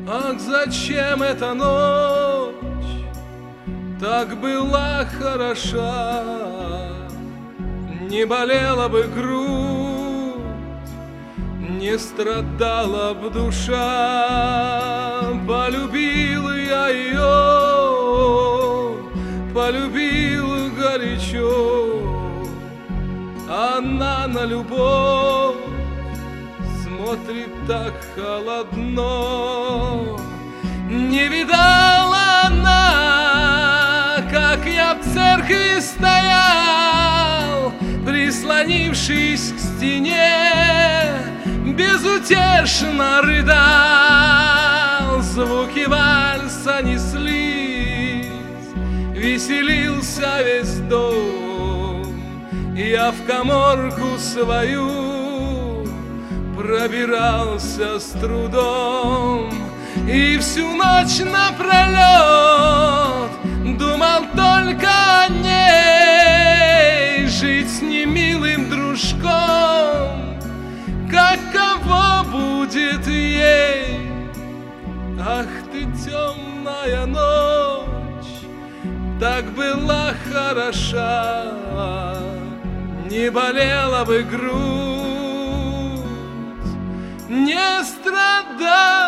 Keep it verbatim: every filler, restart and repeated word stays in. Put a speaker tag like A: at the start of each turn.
A: Ах, зачем эта ночь так была хороша? Не болела бы грудь, не страдала б душа. Полюбил я ее, полюбил горячо. Она на любовь смотрит так холодно. Не видала она, как я в церкви стоял, прислонившись к стене, безутешно рыдал. Звуки вальса неслись, веселился весь дом. Я в каморку свою пробирался с трудом, и всю ночь напролет думал только о ней. Жить с немилым дружком, каково будет ей? Ах ты, темная ночь, так была хороша. Не болела бы грудь, не страдала